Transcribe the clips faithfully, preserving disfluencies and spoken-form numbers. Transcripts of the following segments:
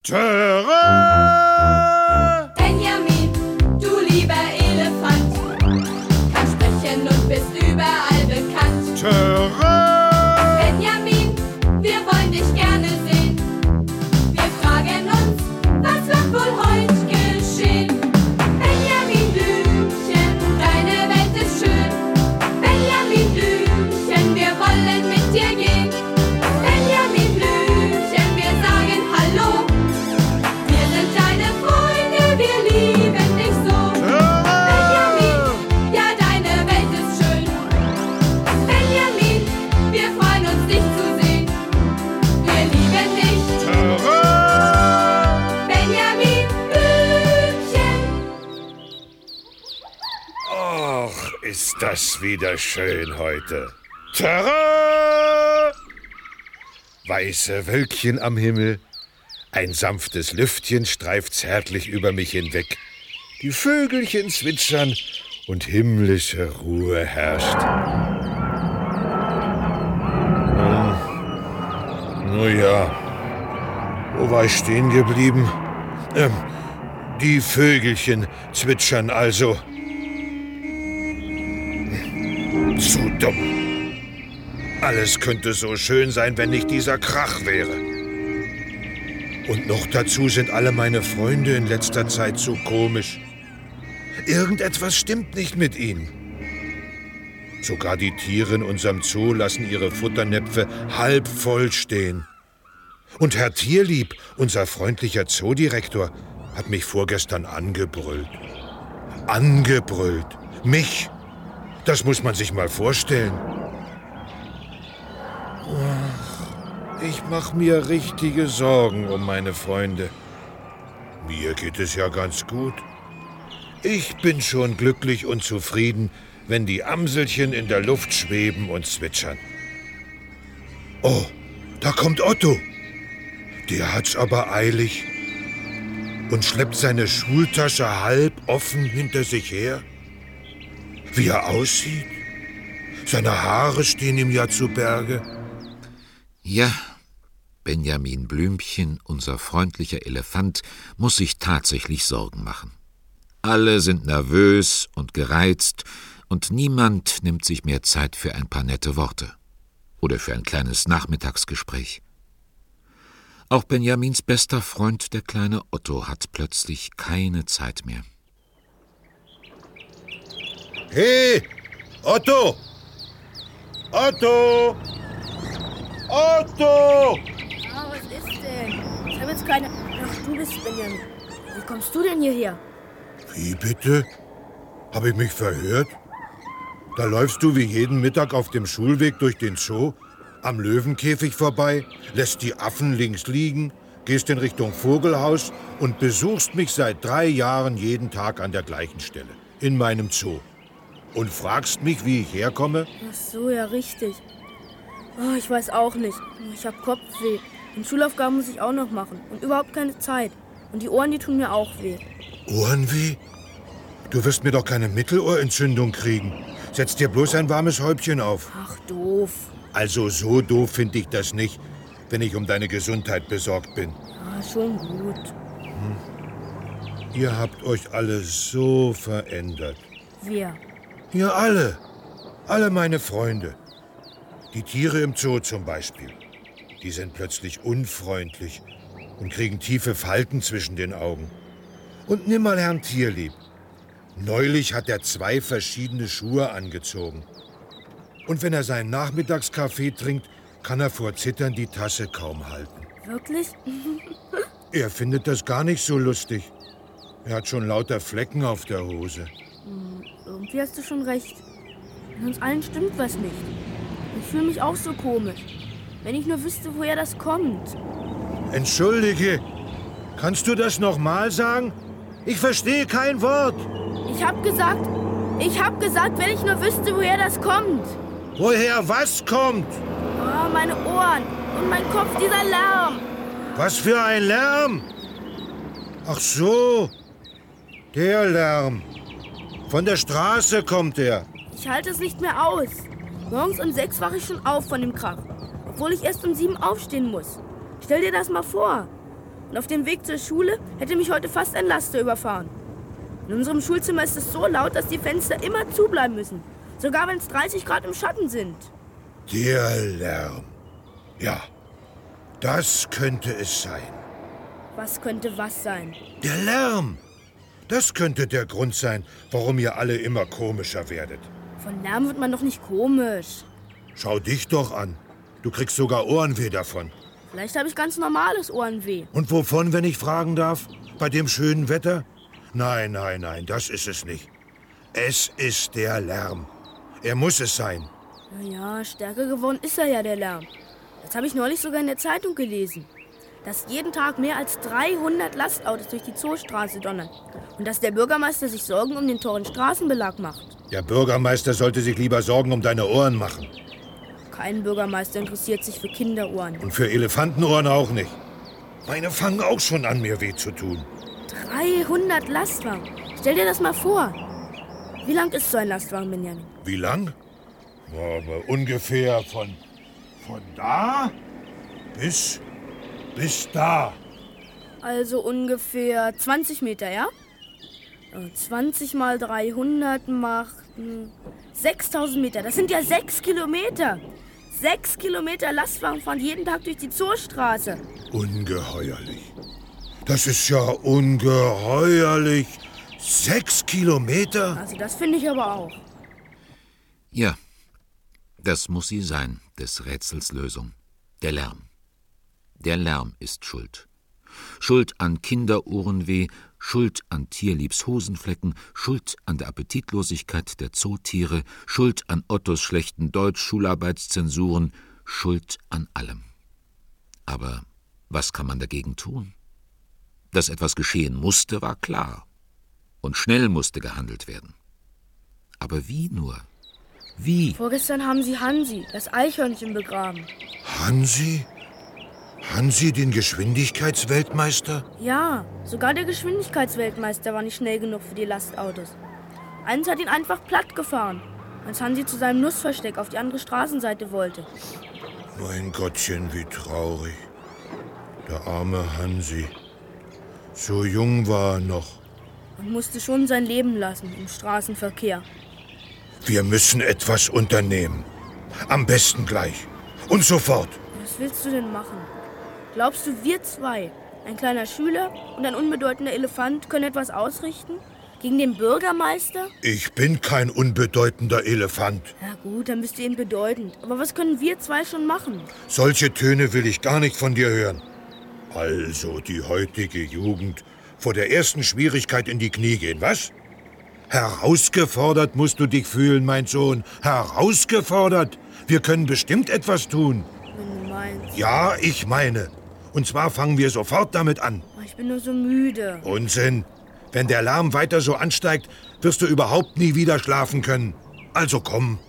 Töre! Benjamin, du lieber Elefant, kannst sprechen und bist überall bekannt. Töre! Benjamin, wir wollen dich gerne sehen. Wir fragen uns, was wird wohl heute geschehen? Benjamin Blümchen, deine Welt ist schön. Benjamin Blümchen, wir wollen mit dir gehen. Benjamin Blümchen, wir sagen Hallo. Wir sind deine Freunde, wir lieben dich so. Benjamin, ja, deine Welt ist schön. Benjamin, wir freuen uns, dich zu sehen. Wir lieben dich. Töre! Benjamin Blümchen. Och, ist das wieder schön heute. Töre! Weiße Wölkchen am Himmel, ein sanftes Lüftchen streift zärtlich über mich hinweg. Die Vögelchen zwitschern und himmlische Ruhe herrscht. Hm. Nun ja, wo war ich stehen geblieben? Ähm, die Vögelchen zwitschern also. Zu dumm. Alles könnte so schön sein, wenn nicht dieser Krach wäre. Und noch dazu sind alle meine Freunde in letzter Zeit so komisch. Irgendetwas stimmt nicht mit ihnen. Sogar die Tiere in unserem Zoo lassen ihre Futternäpfe halb voll stehen. Und Herr Tierlieb, unser freundlicher Zoodirektor, hat mich vorgestern angebrüllt. Angebrüllt. Mich. Das muss man sich mal vorstellen. Ich mache mir richtige Sorgen um meine Freunde. Mir geht es ja ganz gut. Ich bin schon glücklich und zufrieden, wenn die Amselchen in der Luft schweben und zwitschern. Oh, da kommt Otto. Der hat's aber eilig und schleppt seine Schultasche halb offen hinter sich her. Wie er aussieht. Seine Haare stehen ihm ja zu Berge. Ja, Benjamin Blümchen, unser freundlicher Elefant, muss sich tatsächlich Sorgen machen. Alle sind nervös und gereizt und niemand nimmt sich mehr Zeit für ein paar nette Worte oder für ein kleines Nachmittagsgespräch. Auch Benjamins bester Freund, der kleine Otto, hat plötzlich keine Zeit mehr. Hey, Otto! Otto! Otto! Ah, was ist denn? Ich habe jetzt keine... Ach, du bist Benjamin. Wie kommst du denn hierher? Wie bitte? Habe ich mich verhört? Da läufst du wie jeden Mittag auf dem Schulweg durch den Zoo, am Löwenkäfig vorbei, lässt die Affen links liegen, gehst in Richtung Vogelhaus und besuchst mich seit drei Jahren jeden Tag an der gleichen Stelle, in meinem Zoo. Und fragst mich, wie ich herkomme? Ach so, ja, richtig. Oh, ich weiß auch nicht. Ich habe Kopfweh. Und Schulaufgaben muss ich auch noch machen. Und überhaupt keine Zeit. Und die Ohren, die tun mir auch weh. Ohrenweh? Du wirst mir doch keine Mittelohrentzündung kriegen. Setz dir bloß ein warmes Häubchen auf. Ach, doof. Also so doof finde ich das nicht, wenn ich um deine Gesundheit besorgt bin. Ja, schon gut. Hm. Ihr habt euch alle so verändert. Wer? Ihr alle. Alle meine Freunde. Die Tiere im Zoo zum Beispiel. Die sind plötzlich unfreundlich und kriegen tiefe Falten zwischen den Augen. Und nimm mal Herrn Tierlieb. Neulich hat er zwei verschiedene Schuhe angezogen. Und wenn er seinen Nachmittagskaffee trinkt, kann er vor Zittern die Tasse kaum halten. Wirklich? Er findet das gar nicht so lustig. Er hat schon lauter Flecken auf der Hose. Hm, irgendwie hast du schon recht. In uns allen stimmt was nicht. Ich fühle mich auch so komisch. Wenn ich nur wüsste, woher das kommt. Entschuldige, kannst du das nochmal sagen? Ich verstehe kein Wort. Ich hab gesagt, ich hab gesagt, wenn ich nur wüsste, woher das kommt. Woher was kommt? Oh, meine Ohren und mein Kopf, dieser Lärm. Was für ein Lärm? Ach so, der Lärm. Von der Straße kommt er. Ich halte es nicht mehr aus. Morgens um sechs wache ich schon auf von dem Krach, obwohl ich erst um sieben aufstehen muss. Stell dir das mal vor. Und auf dem Weg zur Schule hätte mich heute fast ein Laster überfahren. In unserem Schulzimmer ist es so laut, dass die Fenster immer zubleiben müssen. Sogar wenn es dreißig Grad im Schatten sind. Der Lärm. Ja, das könnte es sein. Was könnte was sein? Der Lärm. Das könnte der Grund sein, warum ihr alle immer komischer werdet. Von Lärm wird man doch nicht komisch. Schau dich doch an. Du kriegst sogar Ohrenweh davon. Vielleicht habe ich ganz normales Ohrenweh. Und wovon, wenn ich fragen darf? Bei dem schönen Wetter? Nein, nein, nein, das ist es nicht. Es ist der Lärm. Er muss es sein. Na ja, stärker geworden ist er ja, der Lärm. Das habe ich neulich sogar in der Zeitung gelesen. Dass jeden Tag mehr als dreihundert Lastautos durch die Zoostraße donnern. Und dass der Bürgermeister sich Sorgen um den teuren Straßenbelag macht. Der Bürgermeister sollte sich lieber Sorgen um deine Ohren machen. Kein Bürgermeister interessiert sich für Kinderohren. Und für Elefantenohren auch nicht. Meine fangen auch schon an, mir weh zu tun. dreihundert Lastwagen. Stell dir das mal vor. Wie lang ist so ein Lastwagen, Benjamin? Wie lang? Aber ungefähr von, von da bis, bis da. Also ungefähr zwanzig Meter, ja? zwanzig mal dreihundert macht hm, sechstausend Meter. Das sind ja sechs Kilometer. Sechs Kilometer Lastwagen fahren jeden Tag durch die Zoostraße. Ungeheuerlich. Das ist ja ungeheuerlich. Sechs Kilometer? Also das finde ich aber auch. Ja, das muss sie sein, des Rätsels Lösung. Der Lärm. Der Lärm ist schuld. Schuld an Kinderohrenweh, Schuld an Tierliebs Hosenflecken, Schuld an der Appetitlosigkeit der Zootiere, Schuld an Ottos schlechten Deutsch, Schularbeitszensuren, Schuld an allem. Aber was kann man dagegen tun? Dass etwas geschehen musste, war klar. Und schnell musste gehandelt werden. Aber wie nur? Wie? Vorgestern haben sie Hansi, das Eichhörnchen, begraben. Hansi? Hansi, den Geschwindigkeitsweltmeister? Ja, sogar der Geschwindigkeitsweltmeister war nicht schnell genug für die Lastautos. Eins hat ihn einfach platt gefahren, als Hansi zu seinem Nussversteck auf die andere Straßenseite wollte. Mein Gottchen, wie traurig. Der arme Hansi. So jung war er noch. Und musste schon sein Leben lassen im Straßenverkehr. Wir müssen etwas unternehmen. Am besten gleich. Und sofort. Was willst du denn machen? Glaubst du, wir zwei, ein kleiner Schüler und ein unbedeutender Elefant, können etwas ausrichten? Gegen den Bürgermeister? Ich bin kein unbedeutender Elefant. Na gut, dann bist du eben bedeutend. Aber was können wir zwei schon machen? Solche Töne will ich gar nicht von dir hören. Also die heutige Jugend vor der ersten Schwierigkeit in die Knie gehen, was? Herausgefordert musst du dich fühlen, mein Sohn. Herausgefordert. Wir können bestimmt etwas tun. Wenn du meinst. Ja, ich meine. Und zwar fangen wir sofort damit an. Ich bin nur so müde. Unsinn. Wenn der Lärm weiter so ansteigt, wirst du überhaupt nie wieder schlafen können. Also komm.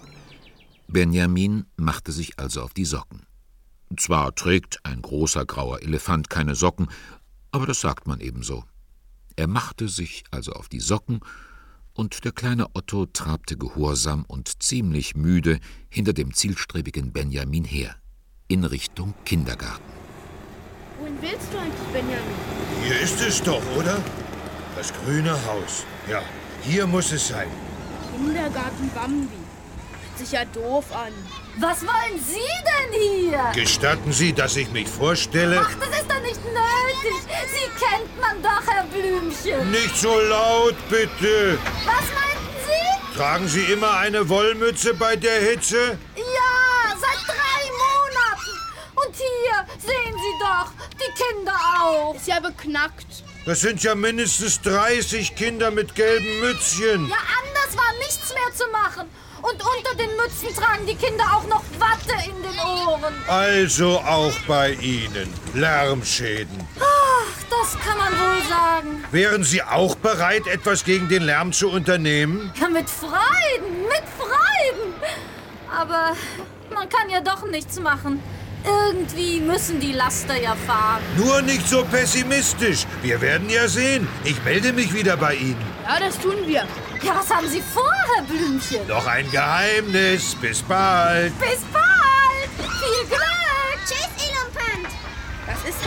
Benjamin machte sich also auf die Socken. Zwar trägt ein großer grauer Elefant keine Socken, aber das sagt man ebenso. Er machte sich also auf die Socken, und der kleine Otto trabte gehorsam und ziemlich müde hinter dem zielstrebigen Benjamin her, in Richtung Kindergarten. Wohin willst du eigentlich, Benjamin? Hier ist es doch, oder? Das grüne Haus. Ja, hier muss es sein. Kindergarten Bambi. Hört sich ja doof an. Was wollen Sie denn hier? Gestatten Sie, dass ich mich vorstelle? Ach, das ist doch nicht nötig. Sie kennt man doch, Herr Blümchen. Nicht so laut, bitte. Was meinten Sie? Tragen Sie immer eine Wollmütze bei der Hitze? Ja, seit drei Monaten. Und hier, sehen Sie doch, die Kinder auch. Ist ja beknackt. Das sind ja mindestens dreißig Kinder mit gelben Mützchen. Ja, anders war nichts mehr zu machen. Und unter den Mützen tragen die Kinder auch noch Watte in den Ohren. Also auch bei Ihnen. Lärmschäden. Ach, das kann man wohl sagen. Wären Sie auch bereit, etwas gegen den Lärm zu unternehmen? Ja, mit Freuden, mit Freuden. Aber man kann ja doch nichts machen. Irgendwie müssen die Laster ja fahren. Nur nicht so pessimistisch. Wir werden ja sehen. Ich melde mich wieder bei Ihnen. Ja, das tun wir. Ja, was haben Sie vor, Herr Blümchen? Noch ein Geheimnis. Bis bald. Bis bald. Viel Glück. Tschüss, Elefant. Das ist kein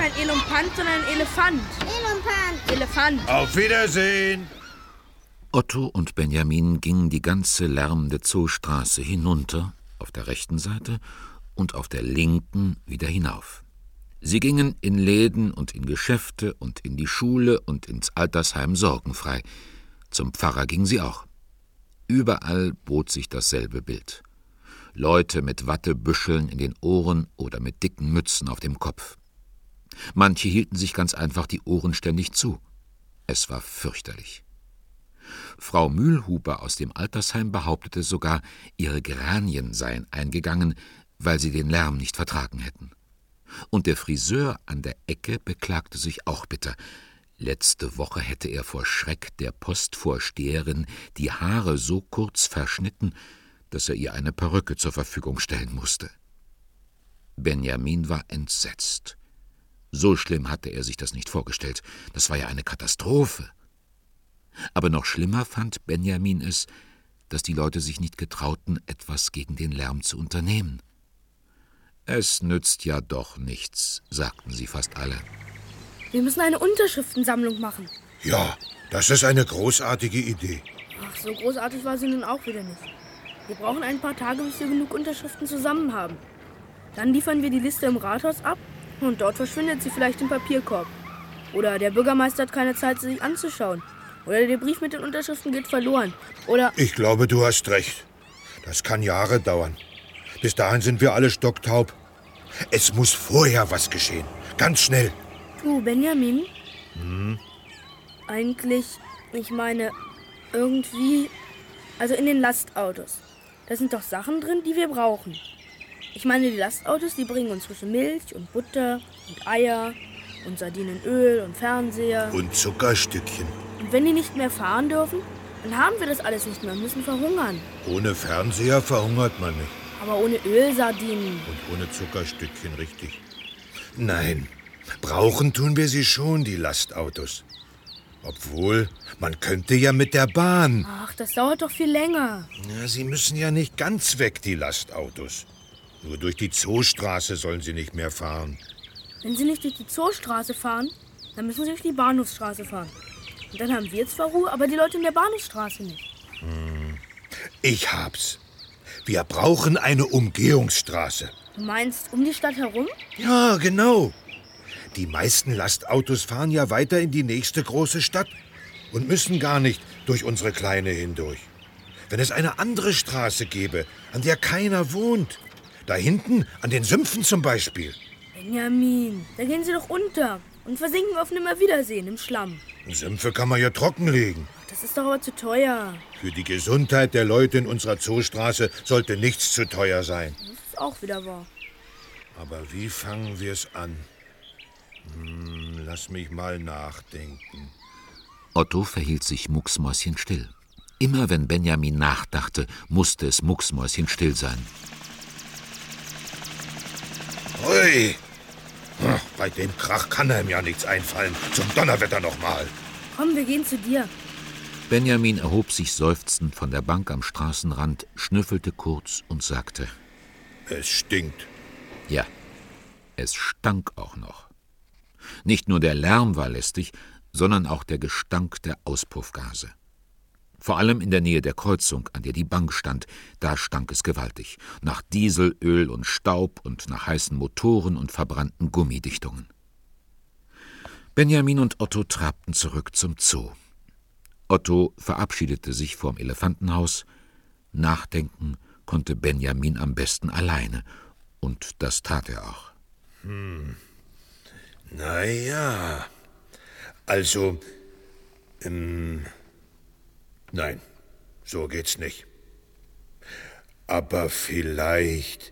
kein Elefant, sondern ein Elefant. Elefant. Elefant. Auf Wiedersehen! Otto und Benjamin gingen die ganze lärmende Zoostraße hinunter, auf der rechten Seite, und auf der linken wieder hinauf. Sie gingen in Läden und in Geschäfte und in die Schule und ins Altersheim sorgenfrei. Zum Pfarrer gingen sie auch. Überall bot sich dasselbe Bild. Leute mit Wattebüscheln in den Ohren oder mit dicken Mützen auf dem Kopf. Manche hielten sich ganz einfach die Ohren ständig zu. Es war fürchterlich. Frau Mühlhuber aus dem Altersheim behauptete sogar, ihre Geranien seien eingegangen, weil sie den Lärm nicht vertragen hätten. Und der Friseur an der Ecke beklagte sich auch bitter. Letzte Woche hätte er vor Schreck der Postvorsteherin die Haare so kurz verschnitten, dass er ihr eine Perücke zur Verfügung stellen musste. Benjamin war entsetzt. So schlimm hatte er sich das nicht vorgestellt. Das war ja eine Katastrophe. Aber noch schlimmer fand Benjamin es, dass die Leute sich nicht getrauten, etwas gegen den Lärm zu unternehmen. »Es nützt ja doch nichts«, sagten sie fast alle. Wir müssen eine Unterschriftensammlung machen. Ja, das ist eine großartige Idee. Ach, so großartig war sie nun auch wieder nicht. Wir brauchen ein paar Tage, bis wir genug Unterschriften zusammen haben. Dann liefern wir die Liste im Rathaus ab und dort verschwindet sie vielleicht im Papierkorb. Oder der Bürgermeister hat keine Zeit, sie sich anzuschauen. Oder der Brief mit den Unterschriften geht verloren. Oder... Ich glaube, du hast recht. Das kann Jahre dauern. Bis dahin sind wir alle stocktaub. Es muss vorher was geschehen. Ganz schnell. Du, Benjamin? Hm? Eigentlich, ich meine, irgendwie... Also in den Lastautos. Da sind doch Sachen drin, die wir brauchen. Ich meine, die Lastautos, die bringen uns frische Milch und Butter und Eier und Sardinenöl und Fernseher. Und Zuckerstückchen. Und wenn die nicht mehr fahren dürfen, dann haben wir das alles nicht mehr und müssen verhungern. Ohne Fernseher verhungert man nicht. Aber ohne Ölsardinen. Und ohne Zuckerstückchen, richtig. Nein, brauchen tun wir sie schon, die Lastautos. Obwohl, man könnte ja mit der Bahn. Ach, das dauert doch viel länger. Ja, sie müssen ja nicht ganz weg, die Lastautos. Nur durch die Zoostraße sollen sie nicht mehr fahren. Wenn sie nicht durch die Zoostraße fahren, dann müssen sie durch die Bahnhofsstraße fahren. Und dann haben wir zwar Ruhe, aber die Leute in der Bahnhofsstraße nicht. Hm. Ich hab's. Wir brauchen eine Umgehungsstraße. Du meinst, um die Stadt herum? Ja, genau. Die meisten Lastautos fahren ja weiter in die nächste große Stadt und müssen gar nicht durch unsere kleine hindurch. Wenn es eine andere Straße gäbe, an der keiner wohnt, da hinten an den Sümpfen zum Beispiel. Benjamin, da gehen sie doch unter und versinken auf Nimmerwiedersehen im Schlamm. Sümpfe kann man ja trockenlegen. Das ist doch aber zu teuer. Für die Gesundheit der Leute in unserer Zoostraße sollte nichts zu teuer sein. Das ist auch wieder wahr. Aber wie fangen wir es an? Hm, lass mich mal nachdenken. Otto verhielt sich mucksmäuschenstill. Immer wenn Benjamin nachdachte, musste es mucksmäuschenstill sein. Hui! Ach, bei dem Krach kann einem ja nichts einfallen. Zum Donnerwetter nochmal. Komm, wir gehen zu dir. Benjamin erhob sich seufzend von der Bank am Straßenrand, schnüffelte kurz und sagte: Es stinkt. Ja, es stank auch noch. Nicht nur der Lärm war lästig, sondern auch der Gestank der Auspuffgase. Vor allem in der Nähe der Kreuzung, an der die Bank stand, da stank es gewaltig. Nach Diesel, Öl und Staub und nach heißen Motoren und verbrannten Gummidichtungen. Benjamin und Otto trabten zurück zum Zoo. Otto verabschiedete sich vorm Elefantenhaus. Nachdenken konnte Benjamin am besten alleine. Und das tat er auch. Hm. Na ja. Also, ähm, nein, so geht's nicht. Aber vielleicht,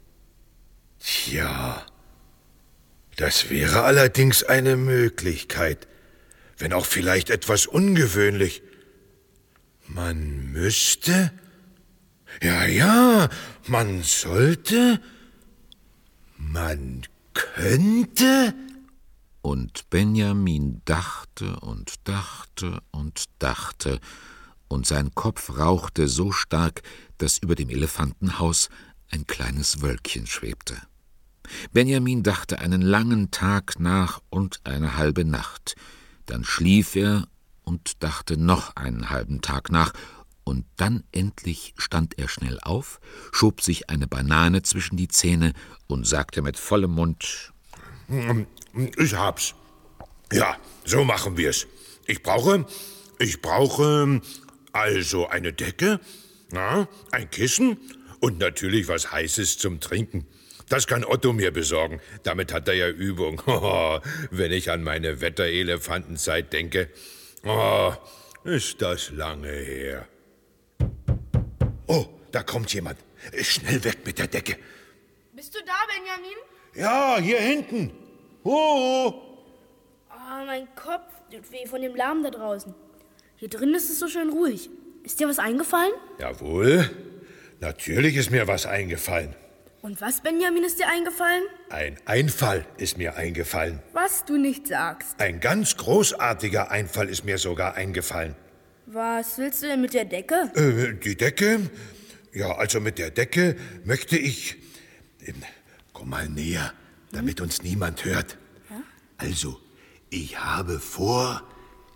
tja, das wäre allerdings eine Möglichkeit, wenn auch vielleicht etwas ungewöhnlich. Man müsste, ja, ja, man sollte, man könnte. Und Benjamin dachte und dachte und dachte, und sein Kopf rauchte so stark, dass über dem Elefantenhaus ein kleines Wölkchen schwebte. Benjamin dachte einen langen Tag nach und eine halbe Nacht. Dann schlief er und dachte noch einen halben Tag nach. Und dann endlich stand er schnell auf, schob sich eine Banane zwischen die Zähne und sagte mit vollem Mund: Ich hab's. Ja, so machen wir's. Ich brauche, ich brauche also eine Decke, ja, ein Kissen und natürlich was Heißes zum Trinken. Das kann Otto mir besorgen. Damit hat er ja Übung. Oh, wenn ich an meine Wetterelefantenzeit denke. Oh, ist das lange her. Oh, da kommt jemand. Schnell weg mit der Decke. Bist du da, Benjamin? Ja, hier hinten. Oh. Oh, mein Kopf tut weh von dem Lärm da draußen. Hier drin ist es so schön ruhig. Ist dir was eingefallen? Jawohl. Natürlich ist mir was eingefallen. Und was, Benjamin, ist dir eingefallen? Ein Einfall ist mir eingefallen. Was du nicht sagst. Ein ganz großartiger Einfall ist mir sogar eingefallen. Was willst du denn mit der Decke? Äh, die Decke? Ja, also mit der Decke möchte ich... Äh, komm mal näher, damit uns niemand hört. Ja? Also, ich habe vor...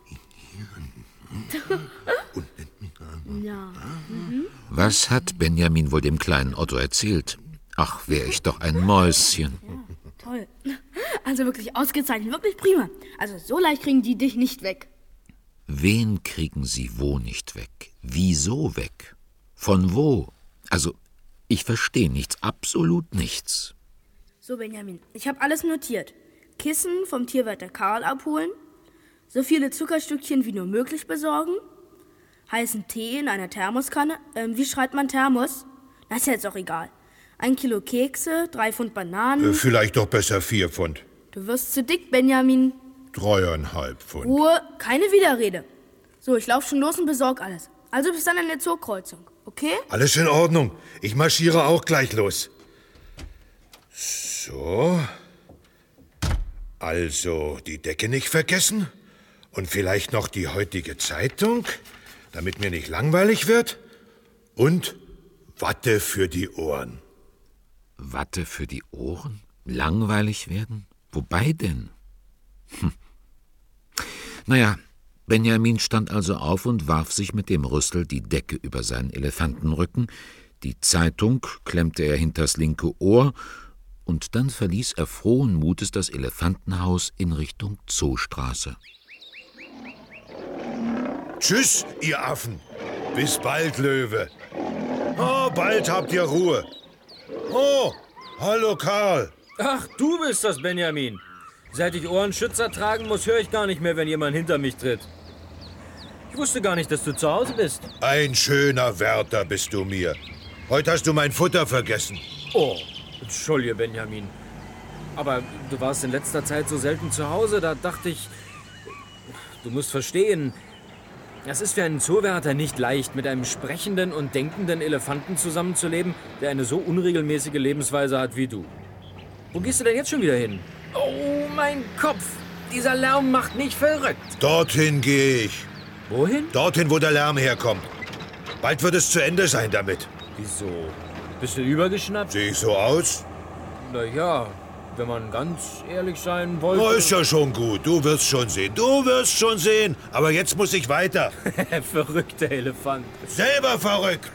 Ja. Mhm. Was hat Benjamin wohl dem kleinen Otto erzählt? Ach, wär ich doch ein Mäuschen. Ja, toll. Also wirklich ausgezeichnet, wirklich prima. Also so leicht kriegen die dich nicht weg. Wen kriegen sie wo nicht weg? Wieso weg? Von wo? Also, ich verstehe nichts, absolut nichts. So, Benjamin, ich habe alles notiert. Kissen vom Tierwärter Karl abholen, so viele Zuckerstückchen wie nur möglich besorgen, heißen Tee in einer Thermoskanne. Ähm, wie schreibt man Thermos? Das ist ja jetzt auch egal. Ein Kilo Kekse, drei Pfund Bananen. Äh, vielleicht doch besser vier Pfund. Du wirst zu dick, Benjamin. Dreieinhalb Pfund. Ruhe, keine Widerrede. So, ich lauf schon los und besorg alles. Also bis dann an der Zookreuzung, okay? Alles in Ordnung. Ich marschiere auch gleich los. So. Also die Decke nicht vergessen. Und vielleicht noch die heutige Zeitung, damit mir nicht langweilig wird. Und Watte für die Ohren. Watte für die Ohren? Langweilig werden? Wobei denn? Hm. Naja, Benjamin stand also auf und warf sich mit dem Rüssel die Decke über seinen Elefantenrücken, die Zeitung klemmte er hinters linke Ohr, und dann verließ er frohen Mutes das Elefantenhaus in Richtung Zoostraße. Tschüss, ihr Affen. Bis bald, Löwe. Oh, bald habt ihr Ruhe. Oh, hallo Karl. Ach, du bist das, Benjamin. Seit ich Ohrenschützer tragen muss, höre ich gar nicht mehr, wenn jemand hinter mich tritt. Ich wusste gar nicht, dass du zu Hause bist. Ein schöner Wärter bist du mir. Heute hast du mein Futter vergessen. Oh, entschuldige, Benjamin. Aber du warst in letzter Zeit so selten zu Hause, da dachte ich, du musst verstehen, es ist für einen Zoowärter nicht leicht, mit einem sprechenden und denkenden Elefanten zusammenzuleben, der eine so unregelmäßige Lebensweise hat wie du. Wo gehst du denn jetzt schon wieder hin? Oh, mein Kopf! Dieser Lärm macht mich verrückt. Dorthin gehe ich. Wohin? Dorthin, wo der Lärm herkommt. Bald wird es zu Ende sein damit. Wieso? Bist du übergeschnappt? Sehe ich so aus? Na ja, wenn man ganz ehrlich sein wollte... Oh, ist ja schon gut. Du wirst schon sehen. Du wirst schon sehen. Aber jetzt muss ich weiter. Verrückter Elefant. Selber verrückt.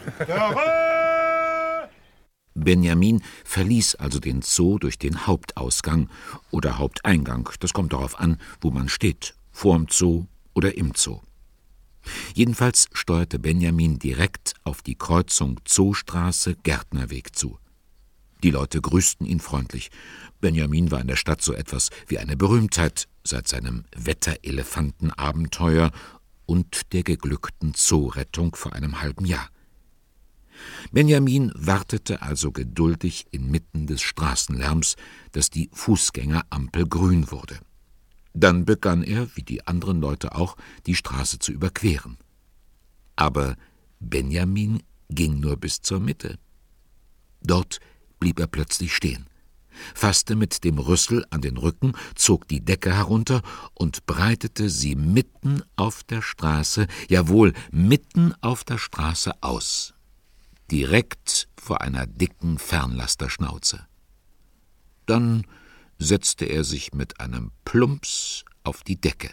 Benjamin verließ also den Zoo durch den Hauptausgang oder Haupteingang. Das kommt darauf an, wo man steht, vorm Zoo oder im Zoo. Jedenfalls steuerte Benjamin direkt auf die Kreuzung Zoostraße-Gärtnerweg zu. Die Leute grüßten ihn freundlich. Benjamin war in der Stadt so etwas wie eine Berühmtheit seit seinem Wetterelefantenabenteuer und der geglückten Zoorettung vor einem halben Jahr. Benjamin wartete also geduldig inmitten des Straßenlärms, dass die Fußgängerampel grün wurde. Dann begann er, wie die anderen Leute auch, die Straße zu überqueren. Aber Benjamin ging nur bis zur Mitte. Dort blieb er plötzlich stehen, fasste mit dem Rüssel an den Rücken, zog die Decke herunter und breitete sie mitten auf der Straße, jawohl, mitten auf der Straße aus, direkt vor einer dicken Fernlasterschnauze. Dann setzte er sich mit einem Plumps auf die Decke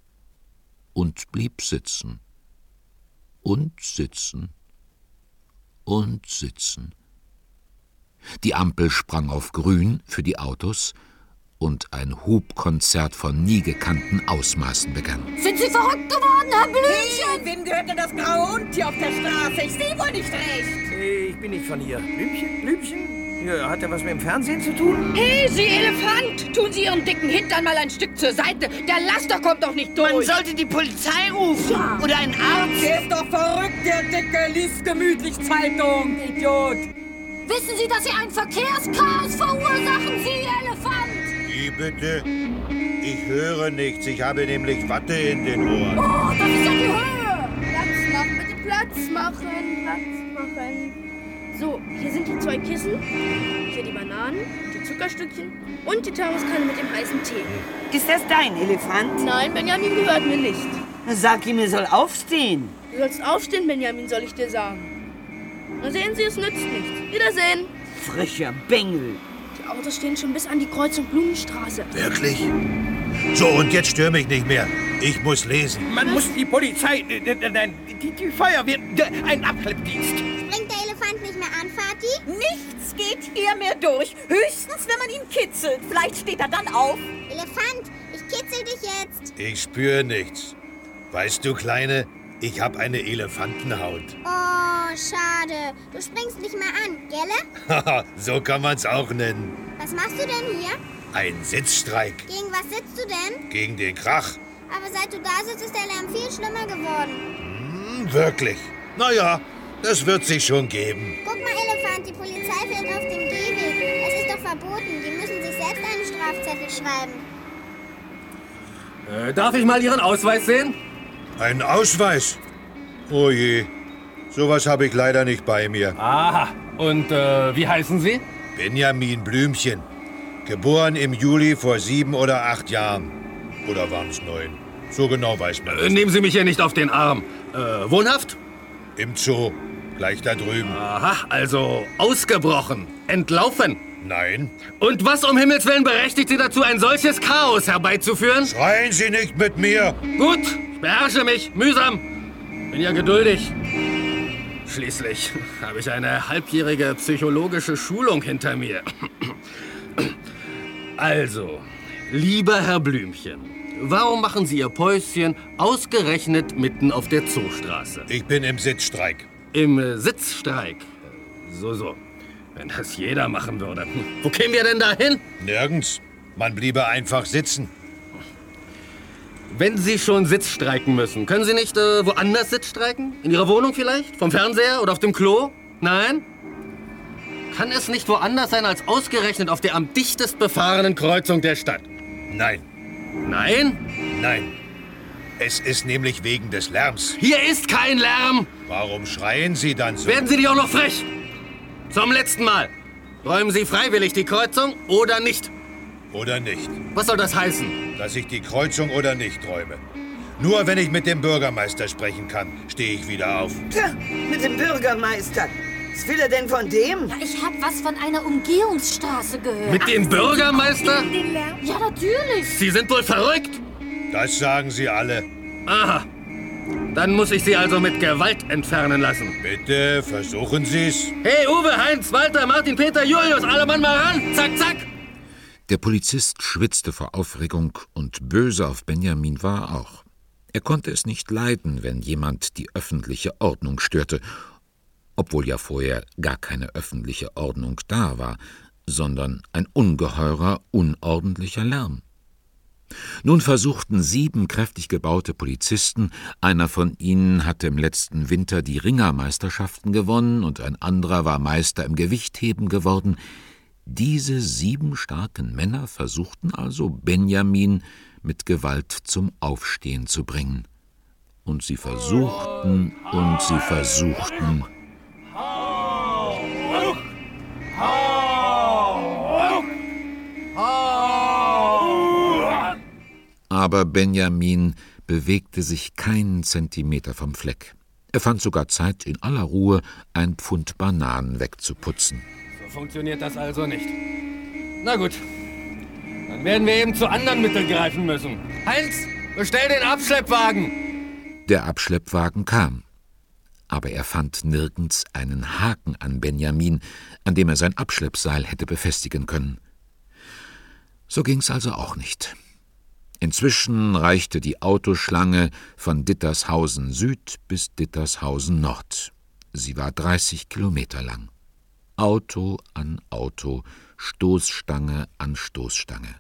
und blieb sitzen und sitzen und sitzen. Die Ampel sprang auf grün für die Autos und ein Hubkonzert von nie gekannten Ausmaßen begann. Sind Sie verrückt geworden, Herr Blümchen? Hey, wem gehört denn das graue Hund hier auf der Straße? Ich sehe wohl nicht recht. Hey, ich bin nicht von hier. Blümchen, Blümchen? Ja, hat er was mit dem Fernsehen zu tun? Hey, Sie Elefant! Tun Sie Ihren dicken Hintern mal ein Stück zur Seite. Der Laster kommt doch nicht durch. Man sollte die Polizei rufen. Ja. Oder einen Arzt. Der ist doch verrückt, der Dicke. Liest gemütlich Zeitung, Idiot. Wissen Sie, dass Sie ein Verkehrschaos verursachen, Sie Elefant? Wie bitte? Ich höre nichts. Ich habe nämlich Watte in den Ohren. Oh, das ist ja die Höhe. Platz machen, bitte Platz machen, Platz machen. So, hier sind die zwei Kissen, hier die Bananen, die Zuckerstückchen und die Thermoskanne mit dem heißen Tee. Ist das dein Elefant? Nein, Benjamin gehört mir nicht. Sag ihm, er soll aufstehen. Du sollst aufstehen, Benjamin, soll ich dir sagen. Na sehen Sie, es nützt nichts. Wiedersehen. Frischer Bengel. Die Autos stehen schon bis an die Kreuzung Blumenstraße. Wirklich? So, und jetzt stör mich nicht mehr. Ich muss lesen. Man muss die Polizei, nein, die, die Feuerwehr, einen Abschleppdienst. Springt der Elefant nicht mehr an, Vati? Nichts geht hier mehr durch. Höchstens, wenn man ihn kitzelt. Vielleicht steht er dann auf. Elefant, ich kitzel dich jetzt. Ich spüre nichts. Weißt du, Kleine, ich habe eine Elefantenhaut. Oh, schade. Du springst nicht mehr an, gell? Haha, so kann man's auch nennen. Was machst du denn hier? Ein Sitzstreik. Gegen was sitzt du denn? Gegen den Krach. Aber seit du da sitzt, ist der Lärm viel schlimmer geworden. Hm, wirklich? Naja, das wird sich schon geben. Guck mal, Elefant, die Polizei fährt auf dem Gehweg. Es ist doch verboten. Die müssen sich selbst einen Strafzettel schreiben. Äh, darf ich mal Ihren Ausweis sehen? Ein Ausweis? Oh je, sowas habe ich leider nicht bei mir. Aha, und äh, wie heißen Sie? Benjamin Blümchen. Geboren im Juli vor sieben oder acht Jahren. Oder waren es neun? So genau weiß man Äh, es. nehmen Sie mich hier nicht auf den Arm. Äh, wohnhaft? Im Zoo, gleich da drüben. Aha, also ausgebrochen, entlaufen. Nein. Und was um Himmels Willen berechtigt Sie dazu, ein solches Chaos herbeizuführen? Schreien Sie nicht mit mir! Gut, ich beherrsche mich, mühsam. Bin ja geduldig. Schließlich habe ich eine halbjährige psychologische Schulung hinter mir. Also, lieber Herr Blümchen, warum machen Sie Ihr Päuschen ausgerechnet mitten auf der Zoostraße? Ich bin im Sitzstreik. Im äh, Sitzstreik? So, so. Wenn das jeder machen würde. Wo kämen wir denn da hin? Nirgends. Man bliebe einfach sitzen. Wenn Sie schon Sitzstreiken müssen, können Sie nicht äh, woanders Sitzstreiken? In Ihrer Wohnung vielleicht? Vom Fernseher oder auf dem Klo? Nein? Kann es nicht woanders sein als ausgerechnet auf der am dichtest befahrenen Kreuzung der Stadt? Nein. Nein? Nein. Es ist nämlich wegen des Lärms. Hier ist kein Lärm! Warum schreien Sie dann so? Werden Sie nicht auch noch frech? Zum letzten Mal. Räumen Sie freiwillig die Kreuzung oder nicht? Oder nicht. Was soll das heißen? Dass ich die Kreuzung oder nicht räume. Nur wenn ich mit dem Bürgermeister sprechen kann, stehe ich wieder auf. Tja, mit dem Bürgermeister. Was will er denn von dem? Ja, ich hab was von einer Umgehungsstraße gehört. Mit dem Bürgermeister? Ja, natürlich. Sie sind wohl verrückt? Das sagen Sie alle. Aha. Dann muss ich Sie also mit Gewalt entfernen lassen. Bitte, versuchen Sie's. Hey, Uwe, Heinz, Walter, Martin, Peter, Julius, alle Mann mal ran. Zack, zack. Der Polizist schwitzte vor Aufregung und böse auf Benjamin war er auch. Er konnte es nicht leiden, wenn jemand die öffentliche Ordnung störte, obwohl ja vorher gar keine öffentliche Ordnung da war, sondern ein ungeheurer, unordentlicher Lärm. Nun versuchten sieben kräftig gebaute Polizisten, einer von ihnen hatte im letzten Winter die Ringermeisterschaften gewonnen und ein anderer war Meister im Gewichtheben geworden. Diese sieben starken Männer versuchten also, Benjamin mit Gewalt zum Aufstehen zu bringen. Und sie versuchten und sie versuchten. Aber Benjamin bewegte sich keinen Zentimeter vom Fleck. Er fand sogar Zeit, in aller Ruhe ein Pfund Bananen wegzuputzen. So funktioniert das also nicht. Na gut. Dann werden wir eben zu anderen Mitteln greifen müssen. Heinz, bestell den Abschleppwagen! Der Abschleppwagen kam. Aber er fand nirgends einen Haken an Benjamin, an dem er sein Abschleppseil hätte befestigen können. So ging's also auch nicht. Inzwischen reichte die Autoschlange von Dittershausen Süd bis Dittershausen Nord. Sie war dreißig Kilometer lang. Auto an Auto, Stoßstange an Stoßstange.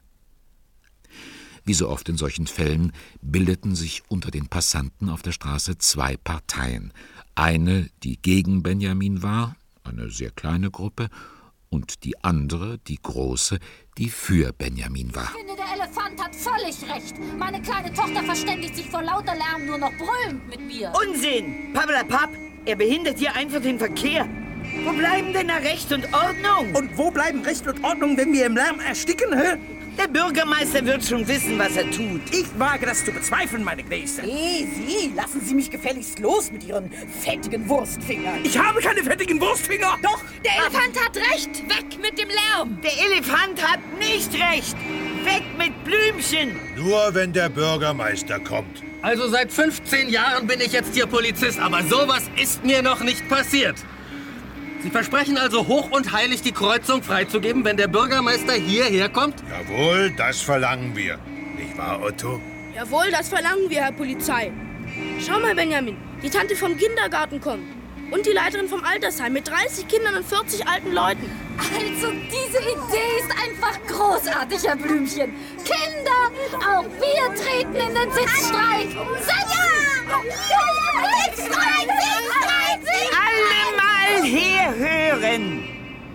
Wie so oft in solchen Fällen bildeten sich unter den Passanten auf der Straße zwei Parteien. Eine, die gegen Benjamin war, eine sehr kleine Gruppe, und die andere, die große, die für Benjamin war. Ich finde, der Elefant hat völlig recht. Meine kleine Tochter verständigt sich vor lauter Lärm nur noch brüllend mit mir. Unsinn! Pappelapapp, er behindert hier einfach den Verkehr. Wo bleiben denn da Recht und Ordnung? Und wo bleiben Recht und Ordnung, wenn wir im Lärm ersticken, hä? Der Bürgermeister wird schon wissen, was er tut. Ich wage das zu bezweifeln, meine Gnädigste. Hey, Sie, lassen Sie mich gefälligst los mit Ihren fettigen Wurstfingern. Ich habe keine fettigen Wurstfinger. Doch, der Elefant hat recht. Weg mit dem Lärm. Der Elefant hat nicht recht. Weg mit Blümchen. Nur wenn der Bürgermeister kommt. Also seit fünfzehn Jahren bin ich jetzt hier Polizist, aber sowas ist mir noch nicht passiert. Sie versprechen also hoch und heilig, die Kreuzung freizugeben, wenn der Bürgermeister hierher kommt? Jawohl, das verlangen wir. Nicht wahr, Otto? Jawohl, das verlangen wir, Herr Polizei. Schau mal, Benjamin, die Tante vom Kindergarten kommt. Und die Leiterin vom Altersheim mit dreißig Kindern und vierzig alten Leuten. Also, diese Idee ist einfach großartig, Herr Blümchen. Kinder, auch wir treten in den Sitzstreik. Sitzstreik! Sitzstreik! Sitzstreik! Alle mal herhören!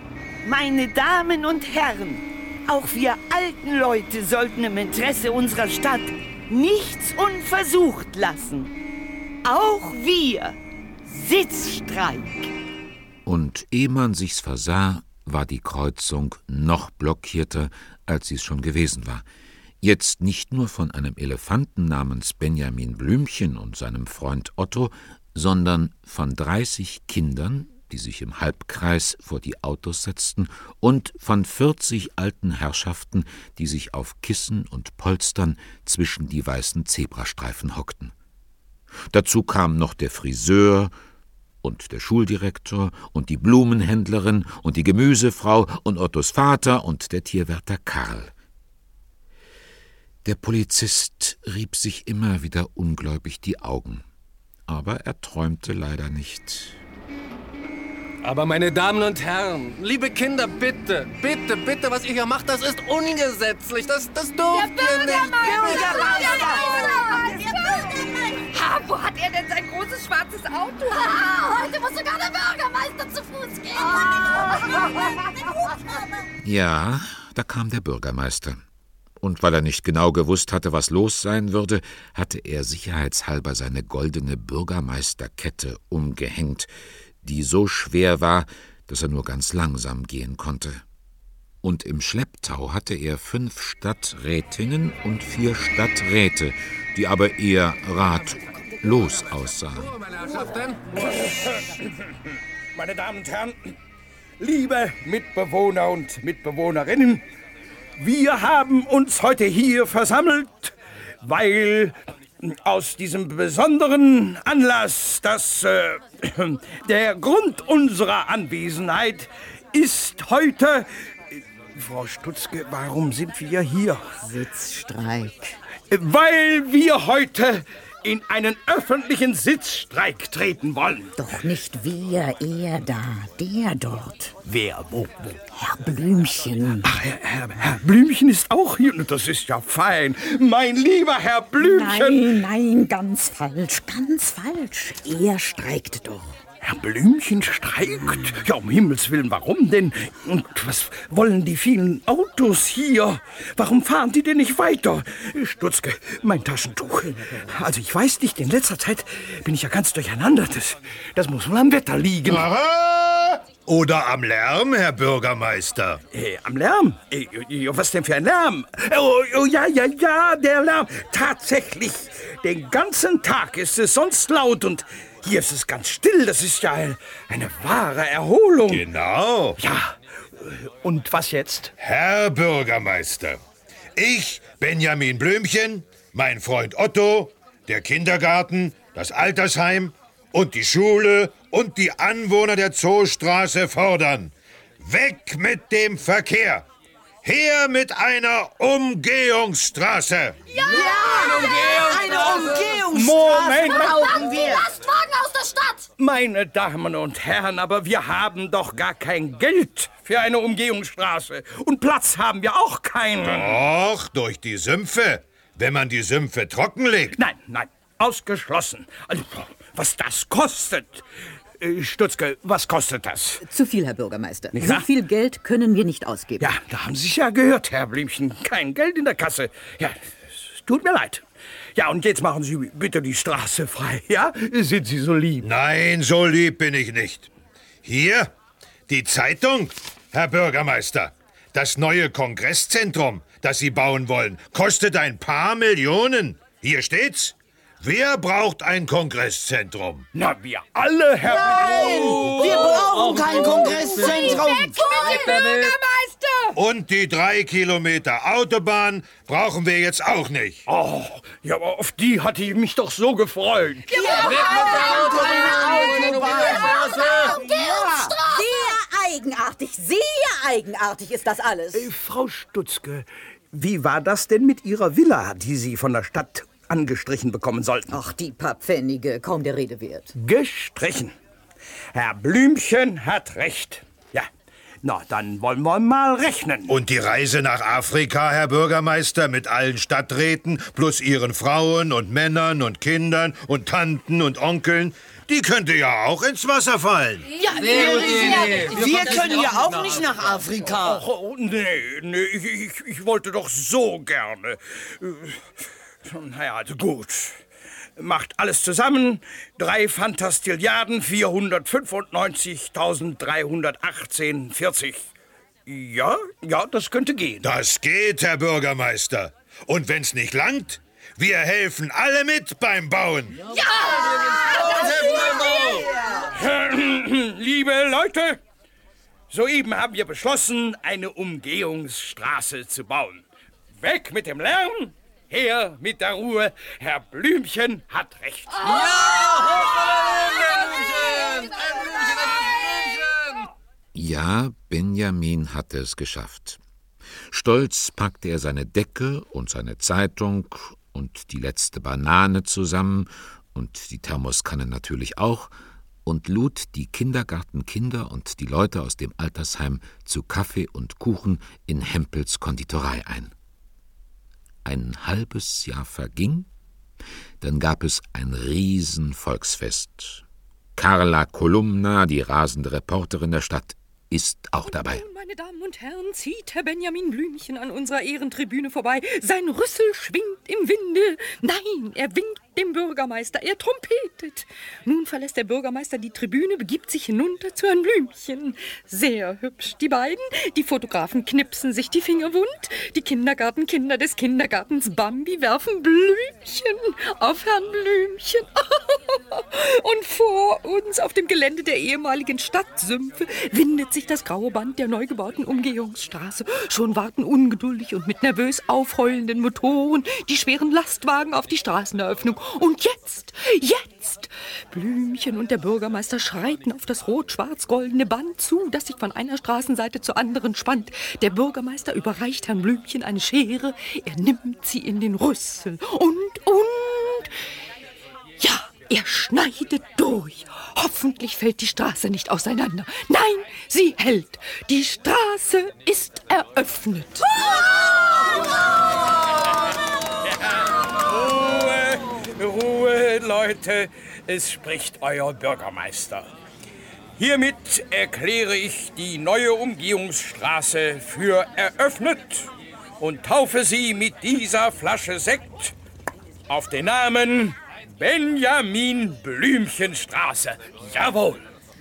Meine Damen und Herren, auch wir alten Leute sollten im Interesse unserer Stadt nichts unversucht lassen. Auch wir. Sitzstreik. Und ehe man sich's versah, war die Kreuzung noch blockierter, als sie es schon gewesen war. Jetzt nicht nur von einem Elefanten namens Benjamin Blümchen und seinem Freund Otto, sondern von dreißig Kindern, die sich im Halbkreis vor die Autos setzten, und von vierzig alten Herrschaften, die sich auf Kissen und Polstern zwischen die weißen Zebrastreifen hockten. Dazu kam noch der Friseur und der Schuldirektor und die Blumenhändlerin und die Gemüsefrau und Ottos Vater und der Tierwärter Karl. Der Polizist rieb sich immer wieder ungläubig die Augen, aber er träumte leider nicht. Aber meine Damen und Herren, liebe Kinder, bitte, bitte, bitte, was ihr hier macht, das ist ungesetzlich. Das, das dürft ihr nicht. Ha, wo hat er denn sein großes schwarzes Auto? Ah, heute muss sogar der Bürgermeister zu Fuß gehen. Ja, da kam der Bürgermeister. Und weil er nicht genau gewusst hatte, was los sein würde, hatte er sicherheitshalber seine goldene Bürgermeisterkette umgehängt, die so schwer war, dass er nur ganz langsam gehen konnte. Und im Schlepptau hatte er fünf Stadträtinnen und vier Stadträte, die aber eher ratlos aussahen. Meine Damen und Herren, liebe Mitbewohner und Mitbewohnerinnen, wir haben uns heute hier versammelt, weil aus diesem besonderen Anlass, dass äh, der Grund unserer Anwesenheit ist heute... Frau Stutzke, warum sind wir hier? Sitzstreik. Weil wir heute in einen öffentlichen Sitzstreik treten wollen. Doch nicht wir, er da, der dort. Wer, wo, wo? Herr Blümchen. Ach, Herr, Herr, Herr Blümchen ist auch hier. Das ist ja fein. Mein lieber Herr Blümchen. Nein, nein, ganz falsch, ganz falsch. Er streikt doch. Herr Blümchen streikt? Ja, um Himmels Willen, warum denn? Und was wollen die vielen Autos hier? Warum fahren die denn nicht weiter? Stutzke, mein Taschentuch. Also ich weiß nicht, in letzter Zeit bin ich ja ganz durcheinander. Das, das muss wohl am Wetter liegen. Aha! Oder am Lärm, Herr Bürgermeister? Äh, am Lärm? Äh, was denn für ein Lärm? Oh, oh, ja, ja, ja, der Lärm. Tatsächlich. Den ganzen Tag ist es sonst laut und hier ist es ganz still. Das ist ja eine, eine wahre Erholung. Genau. Ja, Und was jetzt? Herr Bürgermeister, ich, Benjamin Blümchen, mein Freund Otto, der Kindergarten, das Altersheim und die Schule und die Anwohner der Zoostraße fordern: Weg mit dem Verkehr! Her mit einer Umgehungsstraße! Ja, eine Umgehungsstraße Moment, brauchen wir. Lastwagen aus der Stadt! Meine Damen und Herren, aber wir haben doch gar kein Geld für eine Umgehungsstraße. Und Platz haben wir auch keinen. Doch, durch die Sümpfe. Wenn man die Sümpfe trockenlegt. Nein, nein, ausgeschlossen. Also, was das kostet. Äh, Stutzke, was kostet das? Zu viel, Herr Bürgermeister. Nicht So wahr? viel Geld können wir nicht ausgeben. Ja, da haben Sie es ja gehört, Herr Blümchen. Kein Geld in der Kasse. Ja, es tut mir leid. Ja, und jetzt machen Sie bitte die Straße frei, ja? Sind Sie so lieb? Nein, so lieb bin ich nicht. Hier, die Zeitung, Herr Bürgermeister. Das neue Kongresszentrum, das Sie bauen wollen, kostet ein paar Millionen. Hier steht's. Wer braucht ein Kongresszentrum? Na, wir alle, Herr Nein, wir brauchen kein Kongresszentrum. Weg mit dem Bürgermeister! Und die drei Kilometer Autobahn brauchen wir jetzt auch nicht. Oh, ja, aber auf die hatte ich mich doch so gefreut. Wir brauchen keine Autobahn! Sehr eigenartig, sehr eigenartig ist das alles. Äh, Frau Stutzke, wie war das denn mit Ihrer Villa, die Sie von der Stadt angestrichen bekommen sollten? Ach, die paar Pfennige, kaum der Rede wert. Gestrichen. Herr Blümchen hat recht. Ja, na, dann wollen wir mal rechnen. Und die Reise nach Afrika, Herr Bürgermeister, mit allen Stadträten, plus ihren Frauen und Männern und Kindern und Tanten und Onkeln, die könnte ja auch ins Wasser fallen. Ja, wir, wir können ja auch nicht nach Afrika. Oh, nee, nee, ich, ich, ich wollte doch so gerne. Naja, also gut. Macht alles zusammen drei Fantastilliarden vierhundertfünfundneunzigtausenddreihundertachtzehn vierzig. Ja, ja, das könnte gehen. Das geht, Herr Bürgermeister. Und wenn's nicht langt, wir helfen alle mit beim Bauen. Ja! Liebe Leute, soeben haben wir beschlossen, eine Umgehungsstraße zu bauen. Weg mit dem Lärm, her mit der Ruhe. Herr Blümchen hat recht. Ja, Benjamin hatte es geschafft. Stolz packte er seine Decke und seine Zeitung und die letzte Banane zusammen und die Thermoskanne natürlich auch und lud die Kindergartenkinder und die Leute aus dem Altersheim zu Kaffee und Kuchen in Hempels Konditorei ein. Ein halbes Jahr verging, dann gab es ein Riesenvolksfest. Carla Kolumna, die rasende Reporterin der Stadt, ist auch dabei. Meine Damen und Herren, zieht Herr Benjamin Blümchen an unserer Ehrentribüne vorbei. Sein Rüssel schwingt im Winde. Nein, er winkt dem Bürgermeister, er trompetet. Nun verlässt der Bürgermeister die Tribüne, begibt sich hinunter zu Herrn Blümchen. Sehr hübsch, die beiden. Die Fotografen knipsen sich die Finger wund. Die Kindergartenkinder des Kindergartens Bambi werfen Blümchen auf Herrn Blümchen. Und vor uns auf dem Gelände der ehemaligen Stadtsümpfe windet sich das graue Band der neu gebauten Umgehungsstraße. Schon warten ungeduldig und mit nervös aufheulenden Motoren die schweren Lastwagen auf die Straßeneröffnung. Und jetzt, jetzt, Blümchen und der Bürgermeister schreiten auf das rot-schwarz-goldene Band zu, das sich von einer Straßenseite zur anderen spannt. Der Bürgermeister überreicht Herrn Blümchen eine Schere, er nimmt sie in den Rüssel und, und, ja, er schneidet durch. Hoffentlich fällt die Straße nicht auseinander. Nein, sie hält. Die Straße ist eröffnet. Ruhe, Ruhe, Leute. Es spricht euer Bürgermeister. Hiermit erkläre ich die neue Umgehungsstraße für eröffnet und taufe sie mit dieser Flasche Sekt auf den Namen Benjamin Blümchenstraße. Jawohl.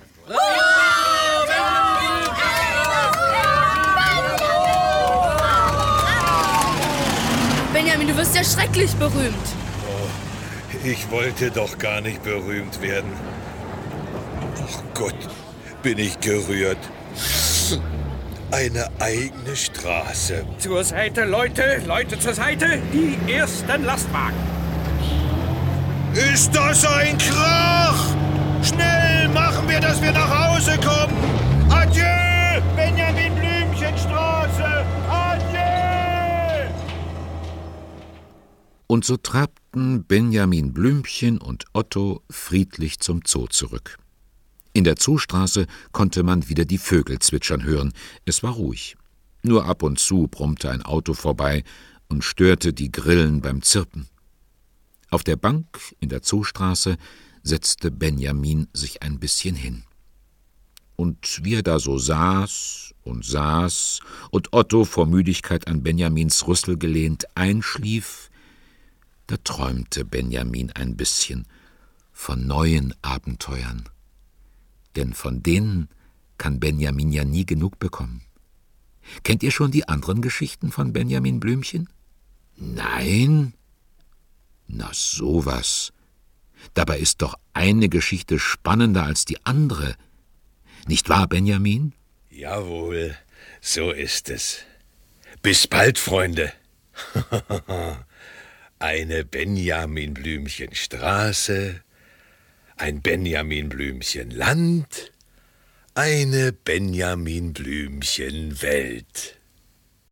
Benjamin, du wirst ja schrecklich berühmt. Oh, ich wollte doch gar nicht berühmt werden. Ach Gott, bin ich gerührt. Eine eigene Straße. Zur Seite, Leute, Leute zur Seite, die ersten Lastwagen. Ist das ein Krach? Schnell machen wir, dass wir nach Hause kommen. Adieu, Benjamin Blümchenstraße. Adieu! Und so trabten Benjamin Blümchen und Otto friedlich zum Zoo zurück. In der Zoostraße konnte man wieder die Vögel zwitschern hören. Es war ruhig. Nur ab und zu brummte ein Auto vorbei und störte die Grillen beim Zirpen. Auf der Bank in der Zoostraße setzte Benjamin sich ein bisschen hin. Und wie er da so saß und saß und Otto vor Müdigkeit an Benjamins Rüssel gelehnt einschlief, da träumte Benjamin ein bisschen von neuen Abenteuern. Denn von denen kann Benjamin ja nie genug bekommen. Kennt ihr schon die anderen Geschichten von Benjamin Blümchen? Nein? Na sowas. Dabei ist doch eine Geschichte spannender als die andere. Nicht wahr, Benjamin? Jawohl, so ist es. Bis bald, Freunde. Eine Benjamin Blümchen Straße, ein Benjamin Blümchen Land, eine Benjamin Blümchen Welt.